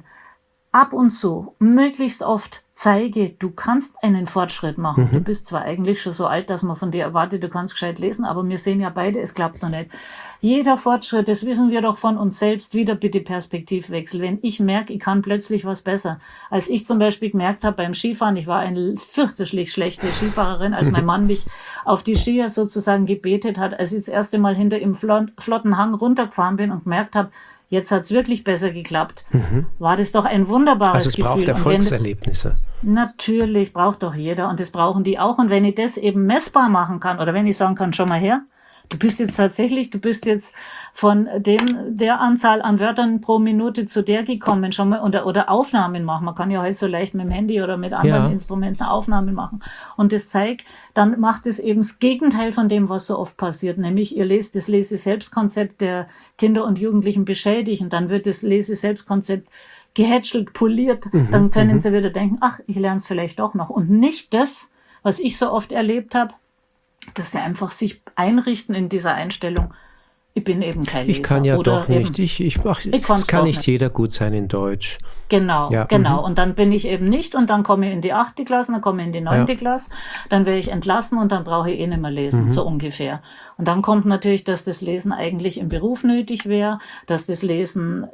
ab und zu, möglichst oft zeige, du kannst einen Fortschritt machen. Du bist zwar eigentlich schon so alt, dass man von dir erwartet, du kannst gescheit lesen, aber wir sehen ja beide, es klappt noch nicht. Jeder Fortschritt, das wissen wir doch von uns selbst, wieder bitte Perspektivwechsel. Wenn ich merke, ich kann plötzlich was besser. Als ich zum Beispiel gemerkt habe beim Skifahren, ich war eine fürchterlich schlechte Skifahrerin, als mein Mann mich auf die Skier sozusagen gebetet hat, als ich das erste Mal hinter ihm flotten Hang runtergefahren bin und gemerkt habe, jetzt hat's wirklich besser geklappt. War das doch ein wunderbares Gefühl. Also es braucht Erfolgserlebnisse. Natürlich, braucht doch jeder und das brauchen die auch. Und wenn ich das eben messbar machen kann oder wenn ich sagen kann, schau mal her, du bist jetzt von der Anzahl an Wörtern pro Minute zu der gekommen, schon mal, oder Aufnahmen machen. Man kann ja heute so leicht mit dem Handy oder mit anderen Instrumenten Aufnahmen machen. Und das zeigt, dann macht es eben das Gegenteil von dem, was so oft passiert. Nämlich, das Lese-Selbst-Konzept der Kinder und Jugendlichen beschädigen. Dann wird das Lese-Selbst-Konzept gehätschelt, poliert. Dann können sie wieder denken, ach, ich lerne es vielleicht doch noch. Und nicht das, was ich so oft erlebt habe, dass sie einfach sich einrichten in dieser Einstellung, ich bin eben kein Leser. Ich kann ja oder doch nicht. Es kann nicht jeder gut sein in Deutsch. Genau, genau. Und dann bin ich eben nicht und dann komme ich in die 8. Klasse, dann komme ich in die 9. Klasse, dann werde ich entlassen und dann brauche ich nicht mehr lesen, so ungefähr. Und dann kommt natürlich, dass das Lesen eigentlich im Beruf nötig wäre, dass das Lesen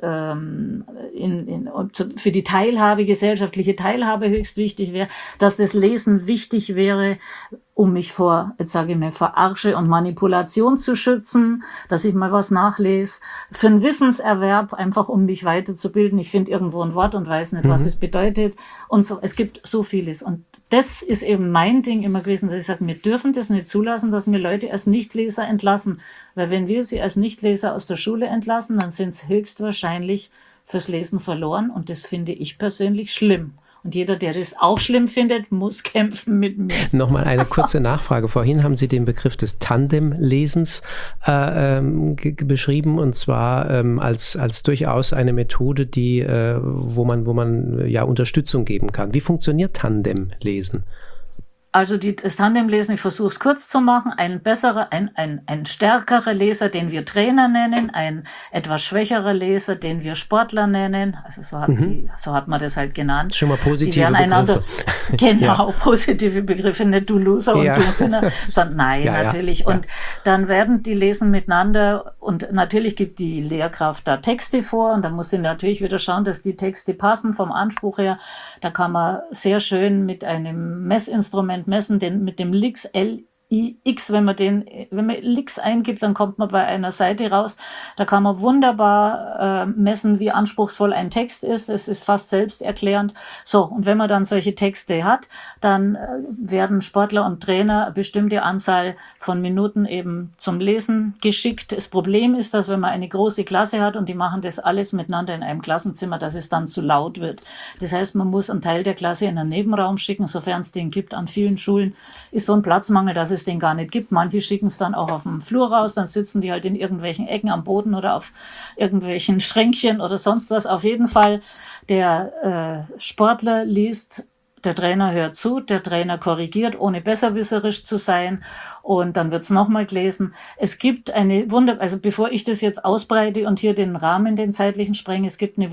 für die Teilhabe, gesellschaftliche Teilhabe höchst wichtig wäre, dass das Lesen wichtig wäre, um mich vor Arsche und Manipulation zu schützen, dass ich mal was nachlese, für einen Wissenserwerb, einfach um mich weiterzubilden. Ich finde irgendwo ein Wort und weiß nicht, was es bedeutet. Und so, es gibt so vieles. Und das ist eben mein Ding immer gewesen, dass ich sage, wir dürfen das nicht zulassen, dass wir Leute als Nichtleser entlassen. Weil wenn wir sie als Nichtleser aus der Schule entlassen, dann sind sie höchstwahrscheinlich fürs Lesen verloren. Und das finde ich persönlich schlimm. Und jeder, der das auch schlimm findet, muss kämpfen mit mir. Nochmal eine kurze Nachfrage. Vorhin haben Sie den Begriff des Tandemlesens beschrieben, und zwar als durchaus eine Methode, wo man ja Unterstützung geben kann. Wie funktioniert Tandemlesen? Also das Tandemlesen, ich versuche es kurz zu machen, ein stärkerer Leser, den wir Trainer nennen, ein etwas schwächerer Leser, den wir Sportler nennen, also so hat man das halt genannt. Schon mal positive Begriffe. Genau, positive Begriffe, nicht du Loser und du Gewinner, sondern nein, natürlich. Und dann werden die lesen miteinander und natürlich gibt die Lehrkraft da Texte vor und dann muss sie natürlich wieder schauen, dass die Texte passen vom Anspruch her. Da kann man sehr schön mit einem Messinstrument messen, mit dem LIX, LIX, wenn man LIX eingibt, dann kommt man bei einer Seite raus. Da kann man wunderbar messen, wie anspruchsvoll ein Text ist. Es ist fast selbsterklärend. So, und wenn man dann solche Texte hat, dann werden Sportler und Trainer eine bestimmte Anzahl von Minuten eben zum Lesen geschickt. Das Problem ist, dass wenn man eine große Klasse hat und die machen das alles miteinander in einem Klassenzimmer, dass es dann zu laut wird. Das heißt, man muss einen Teil der Klasse in einen Nebenraum schicken, sofern es den gibt. An vielen Schulen ist so ein Platzmangel, dass es den gar nicht gibt. Manche schicken es dann auch auf dem Flur raus, dann sitzen die halt in irgendwelchen Ecken am Boden oder auf irgendwelchen Schränkchen oder sonst was. Auf jeden Fall, der Sportler liest, der Trainer hört zu, der Trainer korrigiert, ohne besserwisserisch zu sein, und dann wird's nochmal gelesen. Es gibt also bevor ich das jetzt ausbreite und hier den Rahmen, den zeitlichen sprenge, es gibt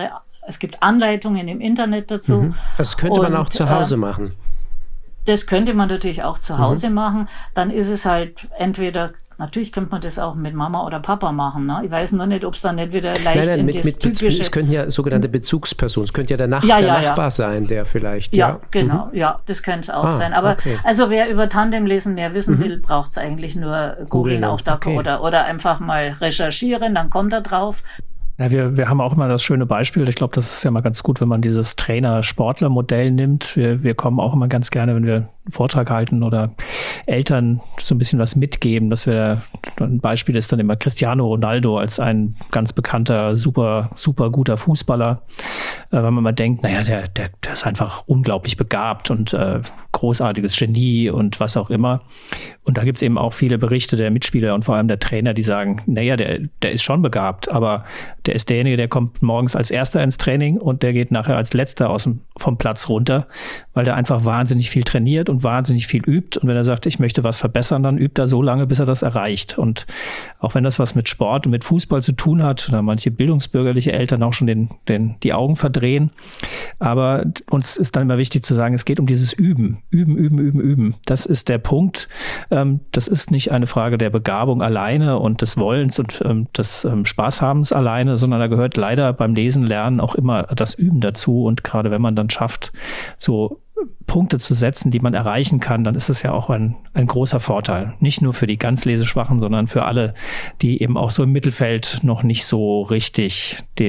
Anleitungen im Internet dazu. Das könnte man auch zu Hause machen. Das könnte man natürlich auch zu Hause machen. Dann ist es halt entweder, natürlich könnte man das auch mit Mama oder Papa machen. Ne? Ich weiß nur nicht, ob es dann nicht wieder leicht in das typische... Es könnten ja sogenannte Bezugspersonen, es könnte ja der Nachbar sein, der vielleicht... Ja, genau, das könnte es auch sein. Aber also wer über Tandemlesen mehr wissen will, braucht es eigentlich nur googeln auch da oder einfach mal recherchieren, dann kommt er drauf. Ja, wir haben auch immer das schöne Beispiel. Ich glaube, das ist ja mal ganz gut, wenn man dieses Trainer-Sportler-Modell nimmt. Wir kommen auch immer ganz gerne, wenn wir einen Vortrag halten oder Eltern so ein bisschen was mitgeben, dass wir, ein Beispiel ist dann immer Cristiano Ronaldo als ein ganz bekannter, super, super guter Fußballer. Wenn man mal denkt, naja, der ist einfach unglaublich begabt und großartiges Genie und was auch immer. Und da gibt es eben auch viele Berichte der Mitspieler und vor allem der Trainer, die sagen, naja, der ist schon begabt, aber der ist derjenige, der kommt morgens als Erster ins Training und der geht nachher als Letzter vom Platz runter, weil der einfach wahnsinnig viel trainiert und wahnsinnig viel übt. Und wenn er sagt, ich möchte was verbessern, dann übt er so lange, bis er das erreicht. Und auch wenn das was mit Sport und mit Fußball zu tun hat, oder manche bildungsbürgerliche Eltern auch schon die Augen verdrehen, aber uns ist dann immer wichtig zu sagen, es geht um dieses Üben. Üben. Das ist der Punkt. Das ist nicht eine Frage der Begabung alleine und des Wollens und des Spaßhabens alleine, sondern da gehört leider beim Lesen, Lernen auch immer das Üben dazu. Und gerade wenn man dann schafft, so Punkte zu setzen, die man erreichen kann, dann ist es ja auch ein großer Vorteil. Nicht nur für die ganz Leseschwachen, sondern für alle, die eben auch so im Mittelfeld noch nicht so richtig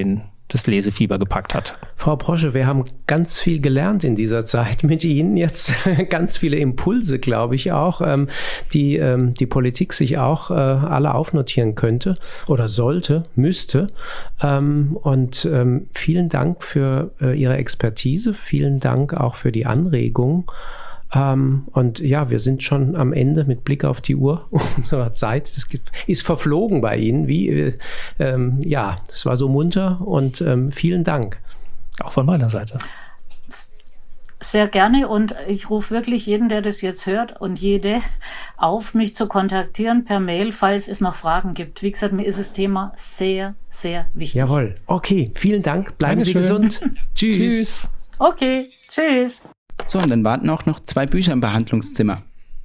das Lesefieber gepackt hat. Frau Brosche, wir haben ganz viel gelernt in dieser Zeit mit Ihnen. Jetzt ganz viele Impulse, glaube ich auch, die Politik sich auch alle aufnotieren könnte oder sollte, müsste. Und vielen Dank für Ihre Expertise. Vielen Dank auch für die Anregung. Und ja, wir sind schon am Ende mit Blick auf die Uhr unserer Zeit. Das ist verflogen bei Ihnen. Das war so munter und vielen Dank. Auch von meiner Seite. Sehr gerne, und ich rufe wirklich jeden, der das jetzt hört und jede auf, mich zu kontaktieren per Mail, falls es noch Fragen gibt. Wie gesagt, mir ist das Thema sehr, sehr wichtig. Jawohl. Okay, vielen Dank. Bleiben Sie gesund. Tschüss. Okay, tschüss. So, und dann warten auch noch 2 Bücher im Behandlungszimmer.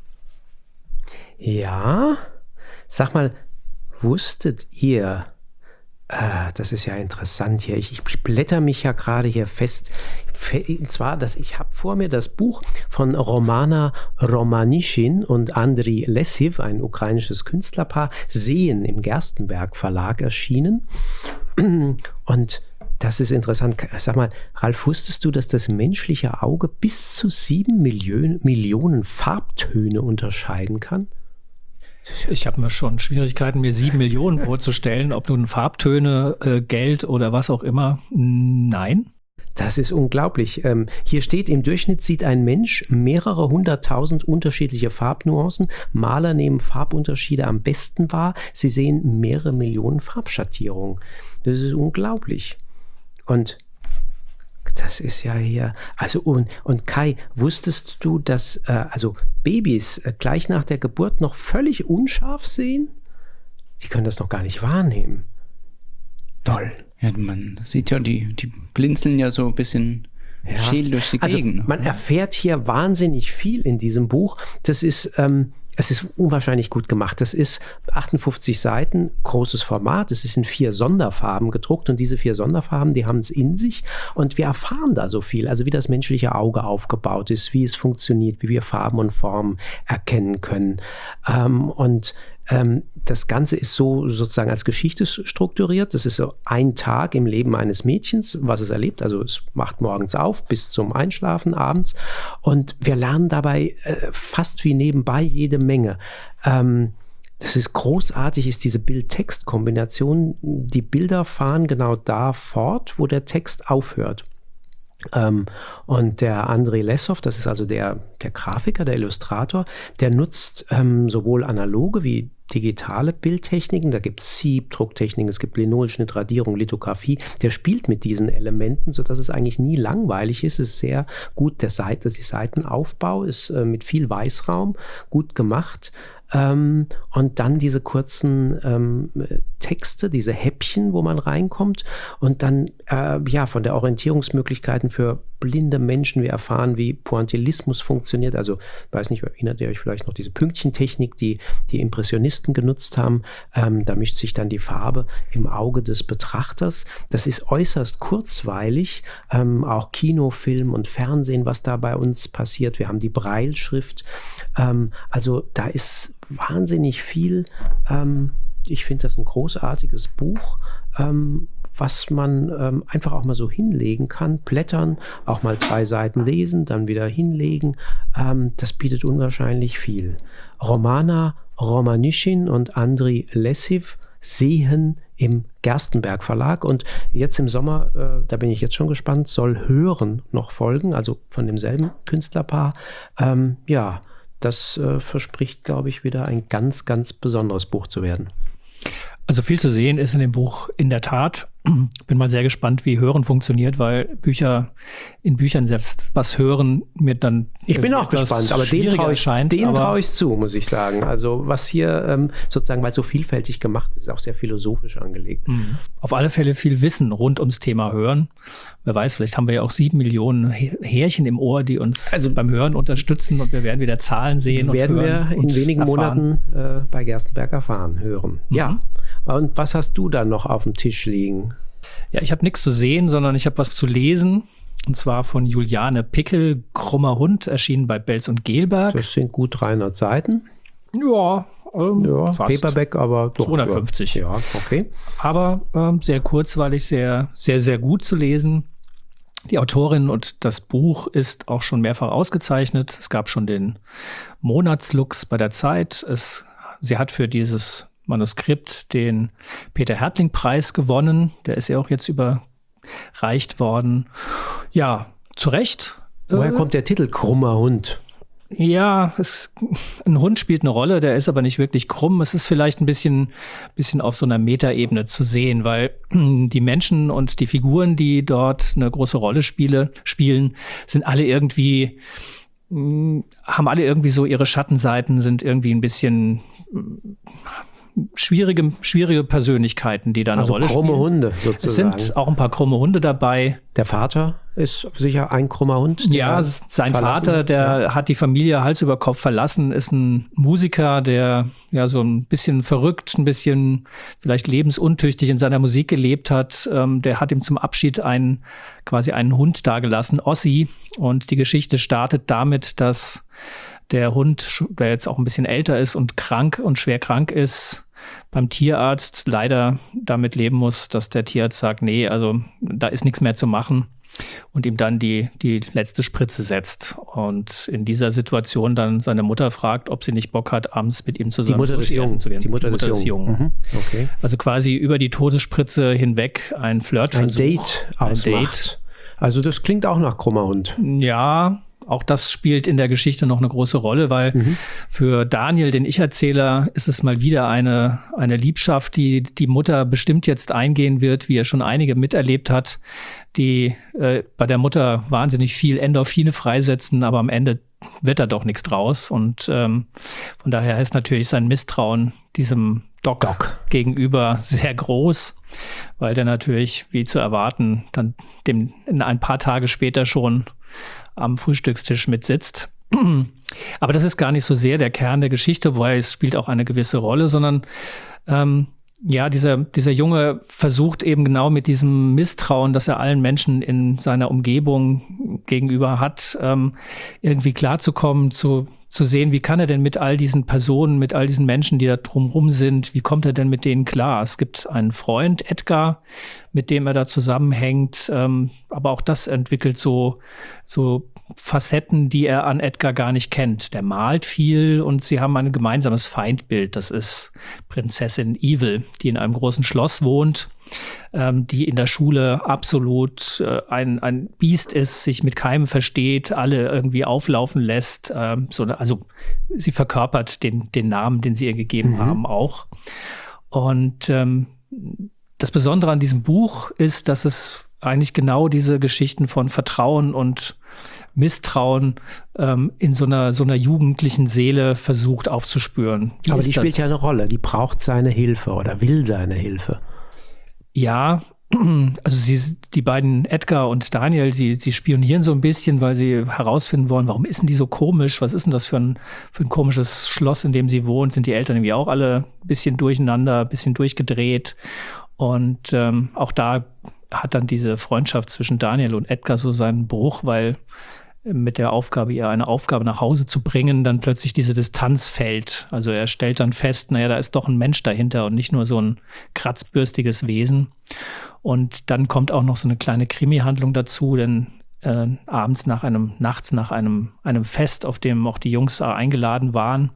Ja, sag mal, wusstet ihr, das ist ja interessant hier, ich blätter mich ja gerade hier fest, und zwar, ich habe vor mir das Buch von Romana Romanischin und Andriy Lessiv, ein ukrainisches Künstlerpaar, Sehen im Gerstenberg Verlag erschienen. Und das ist interessant. Sag mal, Ralf, wusstest du, dass das menschliche Auge bis zu 7 Millionen Farbtöne unterscheiden kann? Ich habe mir schon Schwierigkeiten, mir 7 Millionen vorzustellen, ob nun Farbtöne, Geld oder was auch immer. Nein. Das ist unglaublich. Hier steht, im Durchschnitt sieht ein Mensch mehrere 100.000 unterschiedliche Farbnuancen. Maler nehmen Farbunterschiede am besten wahr. Sie sehen mehrere Millionen Farbschattierungen. Das ist unglaublich. Und das ist ja hier, also und Kai, wusstest du, dass Babys gleich nach der Geburt noch völlig unscharf sehen? Die können das noch gar nicht wahrnehmen. Toll. Ja, man sieht ja, die blinzeln ja so ein bisschen scheel durch die Gegend. Man erfährt hier wahnsinnig viel in diesem Buch. Das ist es ist unwahrscheinlich gut gemacht. Das ist 58 Seiten, großes Format. Es ist in 4 Sonderfarben gedruckt und diese 4 Sonderfarben, die haben es in sich und wir erfahren da so viel. Also wie das menschliche Auge aufgebaut ist, wie es funktioniert, wie wir Farben und Formen erkennen können. Das Ganze ist so sozusagen als Geschichte strukturiert. Das ist so ein Tag im Leben eines Mädchens, was es erlebt. Also es wacht morgens auf bis zum Einschlafen abends. Und wir lernen dabei fast wie nebenbei jede Menge. Das ist großartig, ist diese Bild-Text-Kombination. Die Bilder fahren genau da fort, wo der Text aufhört. Und der Andriy Lessiv, das ist also der Grafiker, der Illustrator, der nutzt sowohl analoge wie digitale Bildtechniken, da gibt es Siebdrucktechniken, es gibt Linolschnitt, Radierung, Lithografie, der spielt mit diesen Elementen, sodass es eigentlich nie langweilig ist. Es ist sehr gut, der Seitenaufbau ist mit viel Weißraum gut gemacht. Und dann diese kurzen Texte, diese Häppchen, wo man reinkommt und dann von der Orientierungsmöglichkeiten für blinde Menschen. Wir erfahren, wie Pointillismus funktioniert. Also, ich weiß nicht, erinnert ihr euch vielleicht noch diese Pünktchentechnik, die Impressionisten genutzt haben. Da mischt sich dann die Farbe im Auge des Betrachters. Das ist äußerst kurzweilig. Auch Kino, Film und Fernsehen, was da bei uns passiert. Wir haben die Brailleschrift. Also da ist wahnsinnig viel. Ich finde das ein großartiges Buch, was man einfach auch mal so hinlegen kann, blättern, auch mal 3 Seiten lesen, dann wieder hinlegen. Das bietet unwahrscheinlich viel. Romana Romanischin und Andriy Lessiv, Sehen im Gerstenberg Verlag. Und jetzt im Sommer, da bin ich jetzt schon gespannt, soll Hören noch folgen, also von demselben Künstlerpaar. Das verspricht, glaube ich, wieder ein ganz, ganz besonderes Buch zu werden. Also viel zu sehen ist in dem Buch in der Tat. Bin mal sehr gespannt, wie Hören funktioniert, weil in Büchern selbst was hören mir dann ich bin auch gespannt, aber den traue ich zu, muss ich sagen. Also was hier sozusagen, weil es so vielfältig gemacht ist, auch sehr philosophisch angelegt. Auf alle Fälle viel Wissen rund ums Thema Hören. Wer weiß, vielleicht haben wir ja auch 7 Millionen Härchen im Ohr, die uns beim Hören unterstützen und wir werden wieder Zahlen sehen und hören. Werden wir in wenigen Monaten bei Gerstenberg hören. Ja. Und was hast du da noch auf dem Tisch liegen? Ja, ich habe nichts zu sehen, sondern ich habe was zu lesen. Und zwar von Juliane Pickel, Krummer Hund, erschienen bei Belz und Gelberg. Das sind gut 300 Seiten. Ja, fast. Paperback, aber doch. 250. Ja, okay. Aber sehr kurzweilig, sehr, sehr, sehr gut zu lesen. Die Autorin und das Buch ist auch schon mehrfach ausgezeichnet. Es gab schon den Monatslux bei der Zeit. Sie hat für dieses Manuskript den Peter-Härtling-Preis gewonnen. Der ist ja auch jetzt überreicht worden. Ja, zu Recht. Woher kommt der Titel Krummer Hund? Ja, ein Hund spielt eine Rolle, der ist aber nicht wirklich krumm. Es ist vielleicht ein bisschen auf so einer Metaebene zu sehen, weil die Menschen und die Figuren, die dort eine große Rolle spielen, sind alle irgendwie, haben alle irgendwie so ihre Schattenseiten, sind irgendwie ein bisschen schwierige Persönlichkeiten, die da eine Rolle spielen. Also krumme Hunde sozusagen. Es sind auch ein paar krumme Hunde dabei. Der Vater ist sicher ein krummer Hund. Ja, sein Vater, der hat die Familie Hals über Kopf verlassen, ist ein Musiker, der ja so ein bisschen verrückt, ein bisschen vielleicht lebensuntüchtig in seiner Musik gelebt hat. Der hat ihm zum Abschied quasi einen Hund dagelassen, Ossi. Und die Geschichte startet damit, dass der Hund, der jetzt auch ein bisschen älter ist und schwer krank ist, beim Tierarzt leider damit leben muss, dass der Tierarzt sagt, nee, also da ist nichts mehr zu machen und ihm dann die letzte Spritze setzt. Und in dieser Situation dann seine Mutter fragt, ob sie nicht Bock hat, abends mit ihm zusammen Sushi essen zu gehen. Die Mutter des Jungen. Mhm. Okay. Also quasi über die Todesspritze hinweg ein Flirtversuch. Ein Date ausmacht. Also das klingt auch nach krummer Hund. Ja, auch das spielt in der Geschichte noch eine große Rolle, weil für Daniel, den Ich-Erzähler, ist es mal wieder eine Liebschaft, die die Mutter bestimmt jetzt eingehen wird, wie er schon einige miterlebt hat, die bei der Mutter wahnsinnig viel Endorphine freisetzen, aber am Ende wird da doch nichts draus. Und von daher ist natürlich sein Misstrauen diesem Doc gegenüber sehr groß, weil der natürlich, wie zu erwarten, dann in ein paar Tage später schon am Frühstückstisch mitsitzt. Aber das ist gar nicht so sehr der Kern der Geschichte, weil es spielt auch eine gewisse Rolle, sondern dieser Junge versucht eben genau mit diesem Misstrauen, das er allen Menschen in seiner Umgebung gegenüber hat, irgendwie klarzukommen, zu sehen, wie kann er denn mit all diesen Personen, mit all diesen Menschen, die da drumherum sind, wie kommt er denn mit denen klar? Es gibt einen Freund, Edgar, mit dem er da zusammenhängt, aber auch das entwickelt so Facetten, die er an Edgar gar nicht kennt. Der malt viel und sie haben ein gemeinsames Feindbild. Das ist Prinzessin Evil, die in einem großen Schloss wohnt, die in der Schule absolut ein Biest ist, sich mit keinem versteht, alle irgendwie auflaufen lässt. Also sie verkörpert den Namen, den sie ihr gegeben haben, auch. Und das Besondere an diesem Buch ist, dass es eigentlich genau diese Geschichten von Vertrauen und Misstrauen in so einer jugendlichen Seele versucht aufzuspüren. Aber die spielt ja eine Rolle. Die braucht seine Hilfe oder will seine Hilfe. Ja, also die beiden Edgar und Daniel, sie spionieren so ein bisschen, weil sie herausfinden wollen, warum ist denn die so komisch? Was ist denn das für ein komisches Schloss, in dem sie wohnt? Sind die Eltern irgendwie auch alle ein bisschen durcheinander, ein bisschen durchgedreht? Und auch da hat dann diese Freundschaft zwischen Daniel und Edgar so seinen Bruch, weil mit der Aufgabe, ihr eine Aufgabe nach Hause zu bringen, dann plötzlich diese Distanz fällt. Also er stellt dann fest, naja, da ist doch ein Mensch dahinter und nicht nur so ein kratzbürstiges Wesen. Und dann kommt auch noch so eine kleine Krimi-Handlung dazu, denn nachts nach einem Fest, auf dem auch die Jungs eingeladen waren,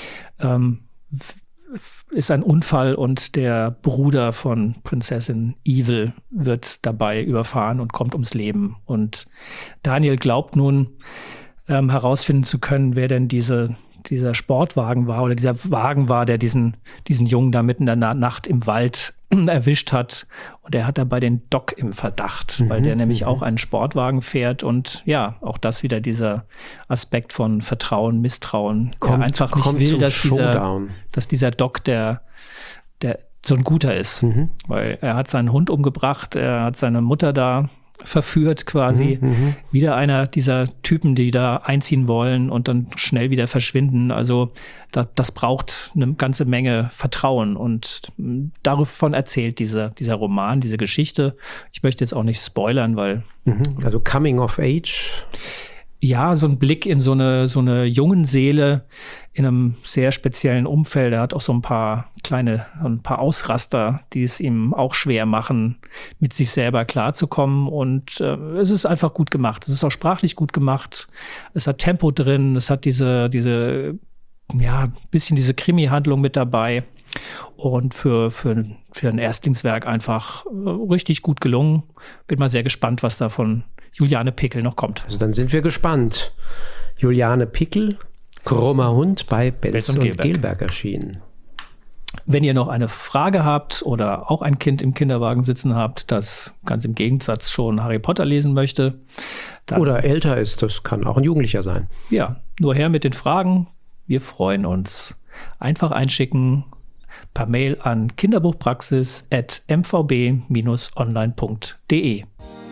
ist ein Unfall und der Bruder von Prinzessin Evil wird dabei überfahren und kommt ums Leben. Und Daniel glaubt nun herausfinden zu können, wer denn dieser Sportwagen war oder dieser Wagen war, der diesen Jungen da mitten in der Nacht im Wald erwischt hat. Und er hat dabei den Doc im Verdacht, weil der nämlich auch einen Sportwagen fährt. Und ja, auch das wieder dieser Aspekt von Vertrauen, Misstrauen. Er einfach nicht will, dass dieser Doc der so ein guter ist. Weil er hat seinen Hund umgebracht, er hat seine Mutter da verführt quasi. Wieder einer dieser Typen, die da einziehen wollen und dann schnell wieder verschwinden. Also das braucht eine ganze Menge Vertrauen und davon erzählt dieser Roman, diese Geschichte. Ich möchte jetzt auch nicht spoilern, weil... Also Coming of Age? ja, so ein Blick in so eine jungen Seele in einem sehr speziellen Umfeld. Er hat auch so ein paar Ausraster, die es ihm auch schwer machen, mit sich selber klarzukommen. Und es ist einfach gut gemacht. Es ist auch sprachlich gut gemacht. Es hat Tempo drin. Es hat diese bisschen diese Krimi-Handlung mit dabei. Und für ein Erstlingswerk einfach richtig gut gelungen. Bin mal sehr gespannt, was da von Juliane Pickel noch kommt. Also dann sind wir gespannt. Juliane Pickel, Krummer Hund bei Belz und Gelberg erschienen. Wenn ihr noch eine Frage habt oder auch ein Kind im Kinderwagen sitzen habt, das ganz im Gegensatz schon Harry Potter lesen möchte. Dann, oder älter ist, das kann auch ein Jugendlicher sein. Ja, nur her mit den Fragen. Wir freuen uns. Einfach einschicken per Mail an kinderbuchpraxis@mvb-online.de.